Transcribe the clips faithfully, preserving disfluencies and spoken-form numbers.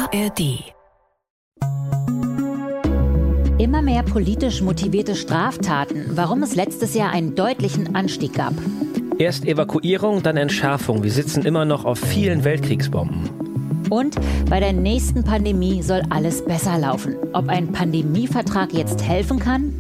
A R D. Immer mehr politisch motivierte Straftaten. Warum es letztes Jahr einen deutlichen Anstieg gab. Erst Evakuierung, dann Entschärfung. Wir sitzen immer noch auf vielen Weltkriegsbomben. Und bei der nächsten Pandemie soll alles besser laufen. Ob ein Pandemievertrag jetzt helfen kann?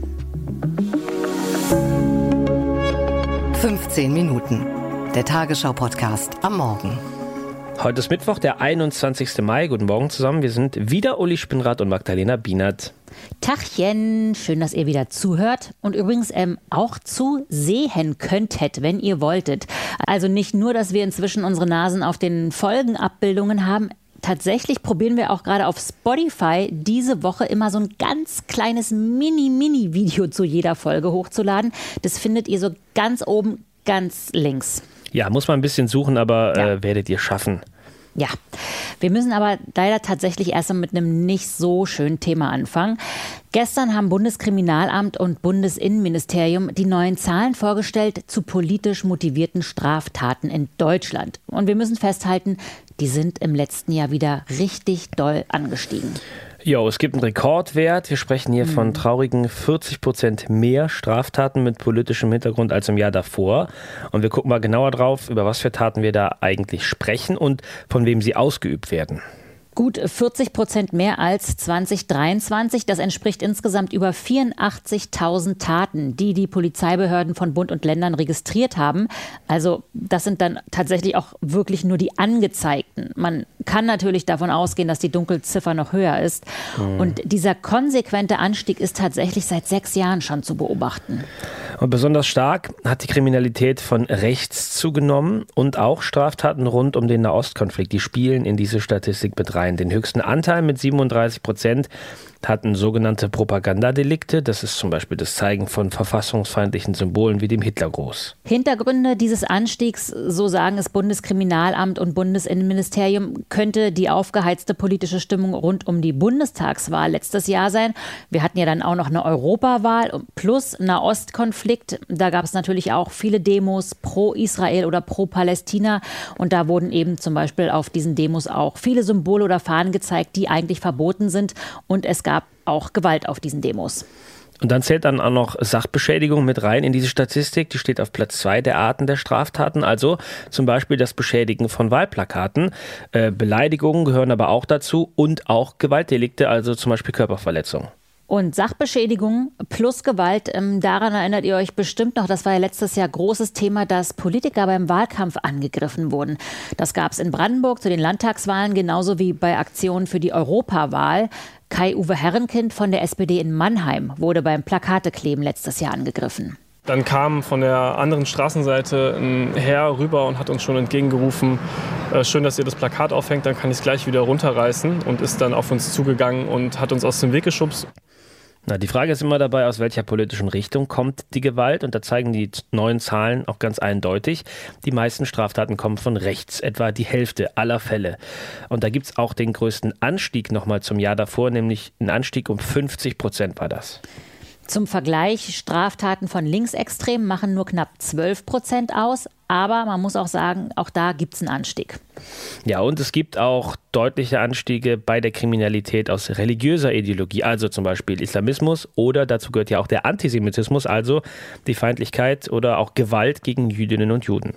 fünfzehn Minuten. Der Tagesschau-Podcast am Morgen. Heute ist Mittwoch, der einundzwanzigsten Mai. Guten Morgen zusammen. Wir sind wieder Uli Spinnrad und Magdalena Bienert. Tachchen, schön, dass ihr wieder zuhört und übrigens ähm, auch zusehen könntet, wenn ihr wolltet. Also nicht nur, dass wir inzwischen unsere Nasen auf den Folgenabbildungen haben. Tatsächlich probieren wir auch gerade auf Spotify diese Woche immer so ein ganz kleines Mini-Mini-Video zu jeder Folge hochzuladen. Das findet ihr so ganz oben, ganz links. Ja, muss man ein bisschen suchen, aber Ja. äh, werdet ihr schaffen. Ja, wir müssen aber leider tatsächlich erst mal mit einem nicht so schönen Thema anfangen. Gestern haben Bundeskriminalamt und Bundesinnenministerium die neuen Zahlen vorgestellt zu politisch motivierten Straftaten in Deutschland. Und wir müssen festhalten, die sind im letzten Jahr wieder richtig doll angestiegen. Jo, es gibt einen Rekordwert. Wir sprechen hier mhm. von traurigen vierzig Prozent mehr Straftaten mit politischem Hintergrund als im Jahr davor. Und wir gucken mal genauer drauf, über was für Taten wir da eigentlich sprechen und von wem sie ausgeübt werden. Gut vierzig Prozent mehr als zwanzig dreiundzwanzig. Das entspricht insgesamt über vierundachtzigtausend Taten, die die Polizeibehörden von Bund und Ländern registriert haben. Also das sind dann tatsächlich auch wirklich nur die angezeigten. Man kann natürlich davon ausgehen, dass die Dunkelziffer noch höher ist. Mhm. Und dieser konsequente Anstieg ist tatsächlich seit sechs Jahren schon zu beobachten. Und besonders stark hat die Kriminalität von rechts zugenommen und auch Straftaten rund um den Nahostkonflikt. Die spielen in diese Statistik mit rein. Den höchsten Anteil mit siebenunddreißig Prozent hatten sogenannte Propagandadelikte. Das ist zum Beispiel das Zeigen von verfassungsfeindlichen Symbolen wie dem Hitlergruß. Hintergründe dieses Anstiegs, so sagen es Bundeskriminalamt und Bundesinnenministerium, könnte die aufgeheizte politische Stimmung rund um die Bundestagswahl letztes Jahr sein. Wir hatten ja dann auch noch eine Europawahl plus Nahostkonflikt. Da gab es natürlich auch viele Demos pro Israel oder pro Palästina. Und da wurden eben zum Beispiel auf diesen Demos auch viele Symbole oder Fahnen gezeigt, die eigentlich verboten sind. Und es gab auch Gewalt auf diesen Demos. Und dann zählt dann auch noch Sachbeschädigung mit rein in diese Statistik. Die steht auf Platz zwei der Arten der Straftaten. Also zum Beispiel das Beschädigen von Wahlplakaten. Äh, Beleidigungen gehören aber auch dazu und auch Gewaltdelikte, also zum Beispiel Körperverletzung. Und Sachbeschädigung plus Gewalt, ähm, daran erinnert ihr euch bestimmt noch, das war ja letztes Jahr großes Thema, dass Politiker beim Wahlkampf angegriffen wurden. Das gab es in Brandenburg zu den Landtagswahlen, genauso wie bei Aktionen für die Europawahl. Kai-Uwe Herrenkind von der S P D in Mannheim wurde beim Plakatekleben letztes Jahr angegriffen. Dann kam von der anderen Straßenseite ein Herr rüber und hat uns schon entgegengerufen, äh, schön, dass ihr das Plakat aufhängt, dann kann ich es gleich wieder runterreißen, und ist dann auf uns zugegangen und hat uns aus dem Weg geschubst. Na, die Frage ist immer dabei, aus welcher politischen Richtung kommt die Gewalt, und da zeigen die neuen Zahlen auch ganz eindeutig. Die meisten Straftaten kommen von rechts, etwa die Hälfte aller Fälle. Und da gibt es auch den größten Anstieg nochmal zum Jahr davor, nämlich ein Anstieg um fünfzig Prozent war das. Zum Vergleich, Straftaten von Linksextremen machen nur knapp zwölf Prozent aus. Aber man muss auch sagen, auch da gibt es einen Anstieg. Ja, und es gibt auch deutliche Anstiege bei der Kriminalität aus religiöser Ideologie, also zum Beispiel Islamismus, oder dazu gehört ja auch der Antisemitismus, also die Feindlichkeit oder auch Gewalt gegen Jüdinnen und Juden.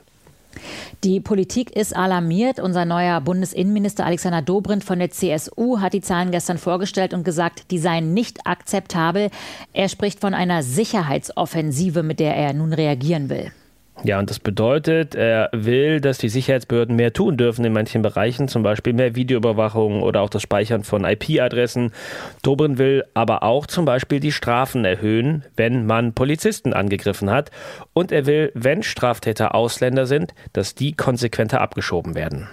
Die Politik ist alarmiert. Unser neuer Bundesinnenminister Alexander Dobrindt von der C S U hat die Zahlen gestern vorgestellt und gesagt, die seien nicht akzeptabel. Er spricht von einer Sicherheitsoffensive, mit der er nun reagieren will. Ja, und das bedeutet, er will, dass die Sicherheitsbehörden mehr tun dürfen in manchen Bereichen, zum Beispiel mehr Videoüberwachung oder auch das Speichern von I P-Adressen. Dobrindt will aber auch zum Beispiel die Strafen erhöhen, wenn man Polizisten angegriffen hat. Und er will, wenn Straftäter Ausländer sind, dass die konsequenter abgeschoben werden.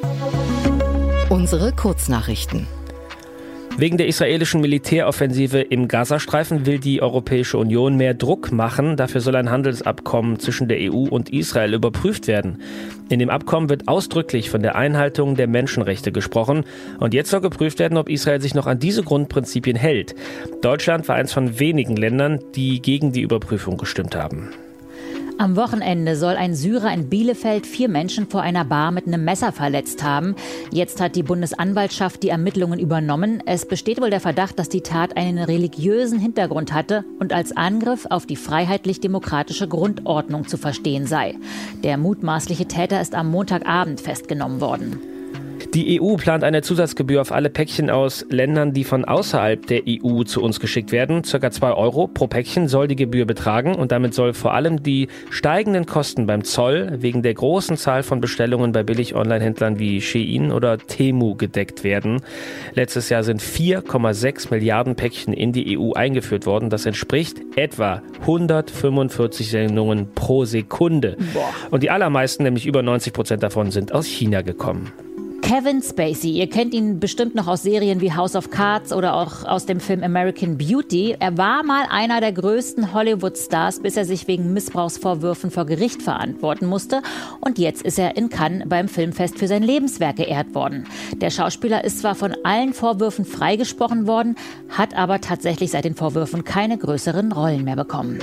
Unsere Kurznachrichten. Wegen der israelischen Militäroffensive im Gazastreifen will die Europäische Union mehr Druck machen. Dafür soll ein Handelsabkommen zwischen der E U und Israel überprüft werden. In dem Abkommen wird ausdrücklich von der Einhaltung der Menschenrechte gesprochen. Und jetzt soll geprüft werden, ob Israel sich noch an diese Grundprinzipien hält. Deutschland war eins von wenigen Ländern, die gegen die Überprüfung gestimmt haben. Am Wochenende soll ein Syrer in Bielefeld vier Menschen vor einer Bar mit einem Messer verletzt haben. Jetzt hat die Bundesanwaltschaft die Ermittlungen übernommen. Es besteht wohl der Verdacht, dass die Tat einen religiösen Hintergrund hatte und als Angriff auf die freiheitlich-demokratische Grundordnung zu verstehen sei. Der mutmaßliche Täter ist am Montagabend festgenommen worden. Die E U plant eine Zusatzgebühr auf alle Päckchen aus Ländern, die von außerhalb der E U zu uns geschickt werden. Circa zwei Euro pro Päckchen soll die Gebühr betragen und damit soll vor allem die steigenden Kosten beim Zoll wegen der großen Zahl von Bestellungen bei Billig-Online-Händlern wie Shein oder Temu gedeckt werden. Letztes Jahr sind vier Komma sechs Milliarden Päckchen in die E U eingeführt worden. Das entspricht etwa hundertfünfundvierzig Sendungen pro Sekunde. Boah. Und die allermeisten, nämlich über neunzig Prozent davon, sind aus China gekommen. Kevin Spacey, ihr kennt ihn bestimmt noch aus Serien wie House of Cards oder auch aus dem Film American Beauty. Er war mal einer der größten Hollywood-Stars, bis er sich wegen Missbrauchsvorwürfen vor Gericht verantworten musste. Und jetzt ist er in Cannes beim Filmfest für sein Lebenswerk geehrt worden. Der Schauspieler ist zwar von allen Vorwürfen freigesprochen worden, hat aber tatsächlich seit den Vorwürfen keine größeren Rollen mehr bekommen.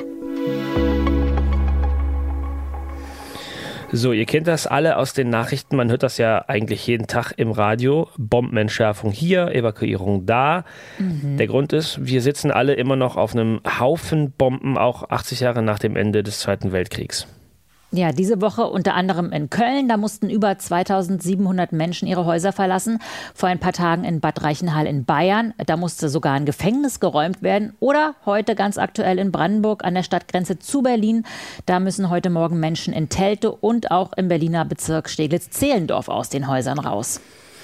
So, ihr kennt das alle aus den Nachrichten. Man hört das ja eigentlich jeden Tag im Radio. Bombenentschärfung hier, Evakuierung da. Mhm. Der Grund ist, wir sitzen alle immer noch auf einem Haufen Bomben, auch achtzig Jahre nach dem Ende des Zweiten Weltkriegs. Ja, diese Woche unter anderem in Köln. Da mussten über zweitausendsiebenhundert Menschen ihre Häuser verlassen. Vor ein paar Tagen in Bad Reichenhall in Bayern. Da musste sogar ein Gefängnis geräumt werden. Oder heute ganz aktuell in Brandenburg an der Stadtgrenze zu Berlin. Da müssen heute Morgen Menschen in Telte und auch im Berliner Bezirk Steglitz-Zehlendorf aus den Häusern raus.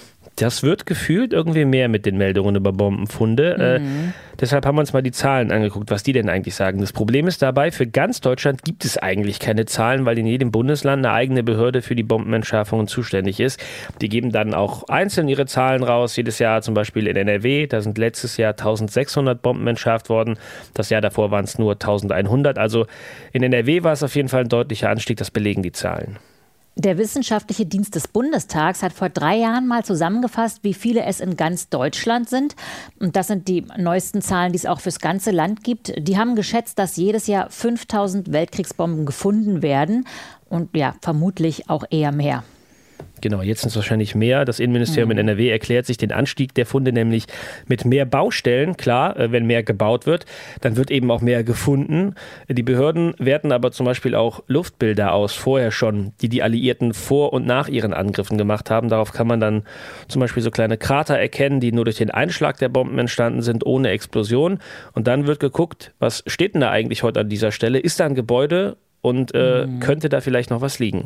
Das wird gefühlt irgendwie mehr mit den Meldungen über Bombenfunde. Mhm. Äh, deshalb haben wir uns mal die Zahlen angeguckt, was die denn eigentlich sagen. Das Problem ist dabei, für ganz Deutschland gibt es eigentlich keine Zahlen, weil in jedem Bundesland eine eigene Behörde für die Bombenentschärfungen zuständig ist. Die geben dann auch einzeln ihre Zahlen raus. Jedes Jahr zum Beispiel in N R W, da sind letztes Jahr eintausendsechshundert Bomben entschärft worden. Das Jahr davor waren es nur eintausendeinhundert. Also in N R W war es auf jeden Fall ein deutlicher Anstieg, das belegen die Zahlen. Der Wissenschaftliche Dienst des Bundestags hat vor drei Jahren mal zusammengefasst, wie viele es in ganz Deutschland sind. Und das sind die neuesten Zahlen, die es auch fürs ganze Land gibt. Die haben geschätzt, dass jedes Jahr fünftausend Weltkriegsbomben gefunden werden. Und ja, vermutlich auch eher mehr. Genau, jetzt sind es wahrscheinlich mehr. Das Innenministerium mhm. in N R W erklärt sich den Anstieg der Funde nämlich mit mehr Baustellen. Klar, wenn mehr gebaut wird, dann wird eben auch mehr gefunden. Die Behörden werten aber zum Beispiel auch Luftbilder aus, vorher schon, die die Alliierten vor und nach ihren Angriffen gemacht haben. Darauf kann man dann zum Beispiel so kleine Krater erkennen, die nur durch den Einschlag der Bomben entstanden sind, ohne Explosion. Und dann wird geguckt, was steht denn da eigentlich heute an dieser Stelle? Ist da ein Gebäude und äh, mhm. könnte da vielleicht noch was liegen?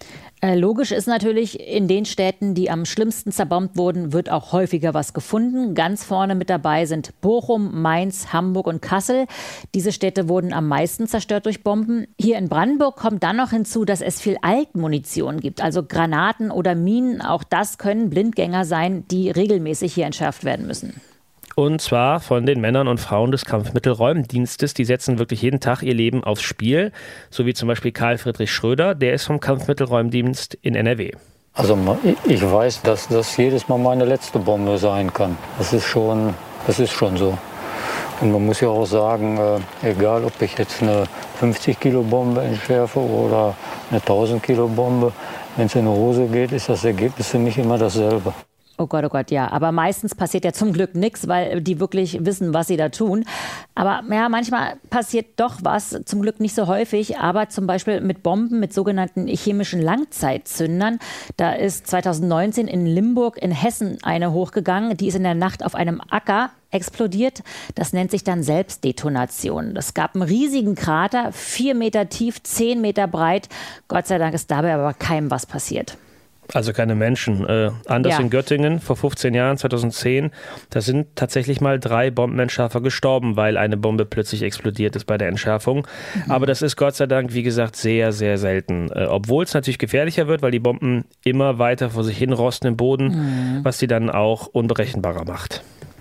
Logisch ist natürlich, in den Städten, die am schlimmsten zerbombt wurden, wird auch häufiger was gefunden. Ganz vorne mit dabei sind Bochum, Mainz, Hamburg und Kassel. Diese Städte wurden am meisten zerstört durch Bomben. Hier in Brandenburg kommt dann noch hinzu, dass es viel Altmunition gibt, also Granaten oder Minen. Auch das können Blindgänger sein, die regelmäßig hier entschärft werden müssen. Und zwar von den Männern und Frauen des Kampfmittelräumdienstes. Die setzen wirklich jeden Tag ihr Leben aufs Spiel. So wie zum Beispiel Karl Friedrich Schröder, der ist vom Kampfmittelräumdienst in N R W. Also ich weiß, dass das jedes Mal meine letzte Bombe sein kann. Das ist schon, das ist schon so. Und man muss ja auch sagen, äh, egal ob ich jetzt eine fünfzig Kilo Bombe entschärfe oder eine tausend Kilo Bombe, wenn es in die Hose geht, ist das Ergebnis für mich immer dasselbe. Oh Gott, oh Gott, ja. Aber meistens passiert ja zum Glück nichts, weil die wirklich wissen, was sie da tun. Aber ja, manchmal passiert doch was, zum Glück nicht so häufig, aber zum Beispiel mit Bomben, mit sogenannten chemischen Langzeitzündern. Da ist zweitausendneunzehn in Limburg in Hessen eine hochgegangen. Die ist in der Nacht auf einem Acker explodiert. Das nennt sich dann Selbstdetonation. Es gab einen riesigen Krater, vier Meter tief, zehn Meter breit. Gott sei Dank ist dabei aber keinem was passiert. Also keine Menschen. Äh, anders ja. in Göttingen vor fünfzehn Jahren, zweitausendzehn, da sind tatsächlich mal drei Bombenentschärfer gestorben, weil eine Bombe plötzlich explodiert ist bei der Entschärfung. Mhm. Aber das ist Gott sei Dank, wie gesagt, sehr, sehr selten. Äh, obwohl es natürlich gefährlicher wird, weil die Bomben immer weiter vor sich hin rosten im Boden, mhm. was sie dann auch unberechenbarer macht.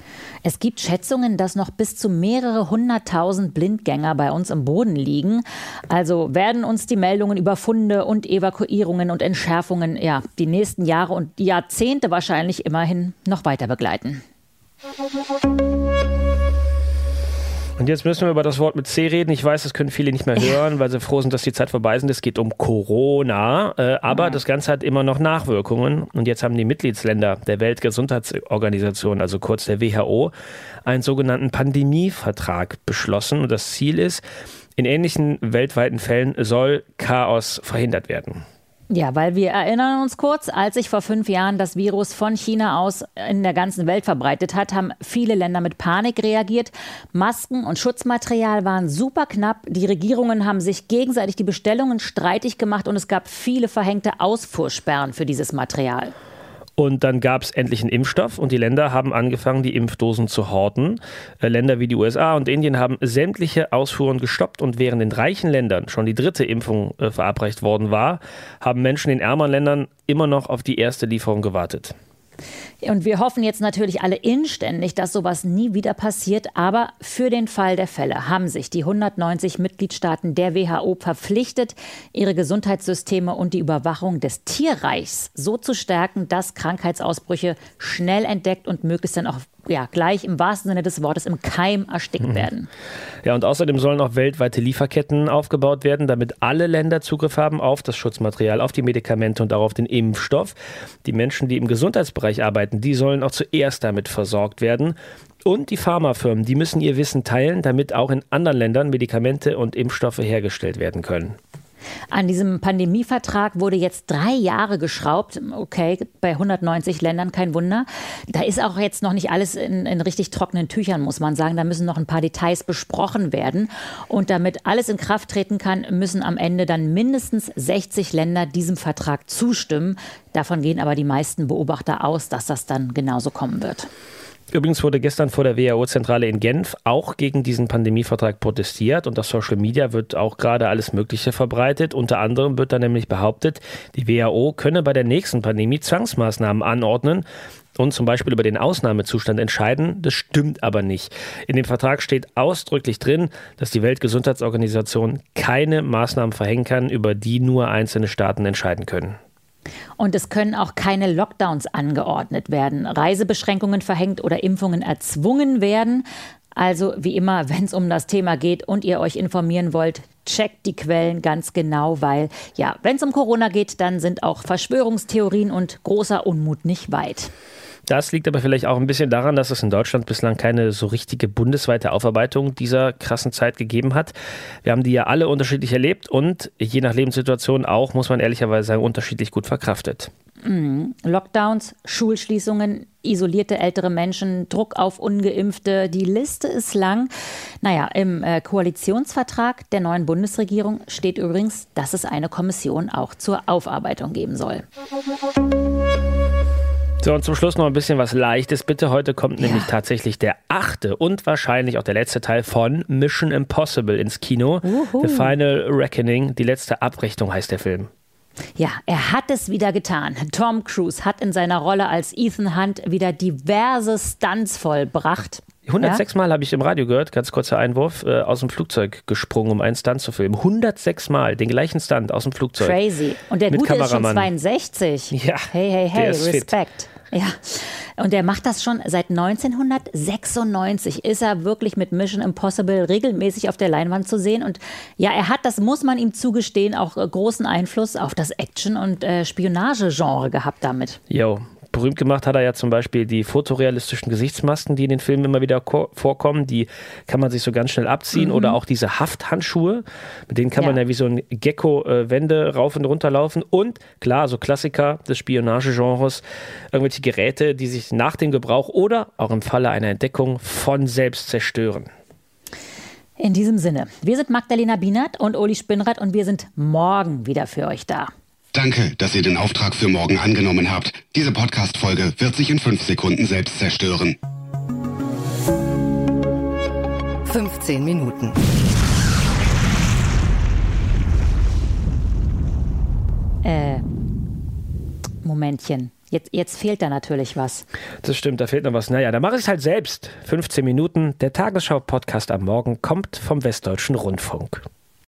Es gibt Schätzungen, dass noch bis zu mehrere hunderttausend Blindgänger bei uns im Boden liegen. Also werden uns die Meldungen über Funde und Evakuierungen und Entschärfungen ja, die nächsten Jahre und Jahrzehnte wahrscheinlich immerhin noch weiter begleiten. Und jetzt müssen wir über das Wort mit C reden. Ich weiß, das können viele nicht mehr hören, weil sie froh sind, dass die Zeit vorbei ist. Es geht um Corona. Äh, aber das Ganze hat immer noch Nachwirkungen. Und jetzt haben die Mitgliedsländer der Weltgesundheitsorganisation, also kurz der W H O, einen sogenannten Pandemievertrag beschlossen. Und das Ziel ist, in ähnlichen weltweiten Fällen soll Chaos verhindert werden. Ja, weil wir erinnern uns kurz, als sich vor fünf Jahren das Virus von China aus in der ganzen Welt verbreitet hat, haben viele Länder mit Panik reagiert. Masken und Schutzmaterial waren super knapp. Die Regierungen haben sich gegenseitig die Bestellungen streitig gemacht und es gab viele verhängte Ausfuhrsperren für dieses Material. Und dann gab es endlich einen Impfstoff und die Länder haben angefangen, die Impfdosen zu horten. Äh, Länder wie die U S A und Indien haben sämtliche Ausfuhren gestoppt und während in reichen Ländern schon die dritte Impfung äh, verabreicht worden war, haben Menschen in ärmeren Ländern immer noch auf die erste Lieferung gewartet. Und wir hoffen jetzt natürlich alle inständig, dass sowas nie wieder passiert. Aber für den Fall der Fälle haben sich die hundertneunzig Mitgliedstaaten der W H O verpflichtet, ihre Gesundheitssysteme und die Überwachung des Tierreichs so zu stärken, dass Krankheitsausbrüche schnell entdeckt und möglichst dann auch ja, gleich im wahrsten Sinne des Wortes im Keim erstickt werden. Ja, und außerdem sollen auch weltweite Lieferketten aufgebaut werden, damit alle Länder Zugriff haben auf das Schutzmaterial, auf die Medikamente und auch auf den Impfstoff. Die Menschen, die im Gesundheitsbereich arbeiten, die sollen auch zuerst damit versorgt werden. Und die Pharmafirmen, die müssen ihr Wissen teilen, damit auch in anderen Ländern Medikamente und Impfstoffe hergestellt werden können. An diesem Pandemievertrag wurde jetzt drei Jahre geschraubt. Okay, bei hundertneunzig Ländern, kein Wunder. Da ist auch jetzt noch nicht alles in, in richtig trockenen Tüchern, muss man sagen. Da müssen noch ein paar Details besprochen werden. Und damit alles in Kraft treten kann, müssen am Ende dann mindestens sechzig Länder diesem Vertrag zustimmen. Davon gehen aber die meisten Beobachter aus, dass das dann genauso kommen wird. Übrigens wurde gestern vor der W H O-Zentrale in Genf auch gegen diesen Pandemievertrag protestiert und auf Social Media wird auch gerade alles Mögliche verbreitet. Unter anderem wird da nämlich behauptet, die W H O könne bei der nächsten Pandemie Zwangsmaßnahmen anordnen und zum Beispiel über den Ausnahmezustand entscheiden. Das stimmt aber nicht. In dem Vertrag steht ausdrücklich drin, dass die Weltgesundheitsorganisation keine Maßnahmen verhängen kann, über die nur einzelne Staaten entscheiden können. Und es können auch keine Lockdowns angeordnet werden, Reisebeschränkungen verhängt oder Impfungen erzwungen werden. Also wie immer, wenn es um das Thema geht und ihr euch informieren wollt, checkt die Quellen ganz genau, weil ja, wenn es um Corona geht, dann sind auch Verschwörungstheorien und großer Unmut nicht weit. Das liegt aber vielleicht auch ein bisschen daran, dass es in Deutschland bislang keine so richtige bundesweite Aufarbeitung dieser krassen Zeit gegeben hat. Wir haben die ja alle unterschiedlich erlebt und je nach Lebenssituation auch, muss man ehrlicherweise sagen, unterschiedlich gut verkraftet. Mhm. Lockdowns, Schulschließungen, isolierte ältere Menschen, Druck auf Ungeimpfte, die Liste ist lang. Naja, im äh, Koalitionsvertrag der neuen Bundesregierung steht übrigens, dass es eine Kommission auch zur Aufarbeitung geben soll. So, und zum Schluss noch ein bisschen was Leichtes. Bitte, heute kommt Ja. nämlich tatsächlich der achte und wahrscheinlich auch der letzte Teil von Mission Impossible ins Kino. Uhu. The Final Reckoning, die letzte Abrechnung heißt der Film. Ja, er hat es wieder getan. Tom Cruise hat in seiner Rolle als Ethan Hunt wieder diverse Stunts vollbracht. hundertsechs Mal habe ich im Radio gehört, ganz kurzer Einwurf, äh, aus dem Flugzeug gesprungen, um einen Stunt zu filmen. hundertsechs Mal, den gleichen Stunt aus dem Flugzeug. Crazy. Und der Mit Gute ist schon Kameramann. zweiundsechzig. Ja, Hey, hey, hey, der ist fit. Respekt. Ja, und er macht das schon seit neunzehnhundertsechsundneunzig. Ist er wirklich mit Mission Impossible regelmäßig auf der Leinwand zu sehen. Und ja, er hat, das muss man ihm zugestehen, auch äh, großen Einfluss auf das Action- und äh, Spionagegenre gehabt damit. Jo. Berühmt gemacht hat er ja zum Beispiel die fotorealistischen Gesichtsmasken, die in den Filmen immer wieder ko- vorkommen. Die kann man sich so ganz schnell abziehen. Mhm. Oder auch diese Hafthandschuhe. Mit denen kann Ja. man ja wie so ein Gecko äh, Wände rauf und runter laufen. Und klar, so Klassiker des Spionagegenres. Irgendwelche Geräte, die sich nach dem Gebrauch oder auch im Falle einer Entdeckung von selbst zerstören. In diesem Sinne, wir sind Magdalena Bienert und Uli Spinnrad und wir sind morgen wieder für euch da. Danke, dass ihr den Auftrag für morgen angenommen habt. Diese Podcast-Folge wird sich in fünf Sekunden selbst zerstören. fünfzehn Minuten. Äh, Momentchen. Jetzt, jetzt fehlt da natürlich was. Das stimmt, da fehlt noch was. Naja, da mache ich es halt selbst. fünfzehn Minuten. Der Tagesschau-Podcast am Morgen kommt vom Westdeutschen Rundfunk.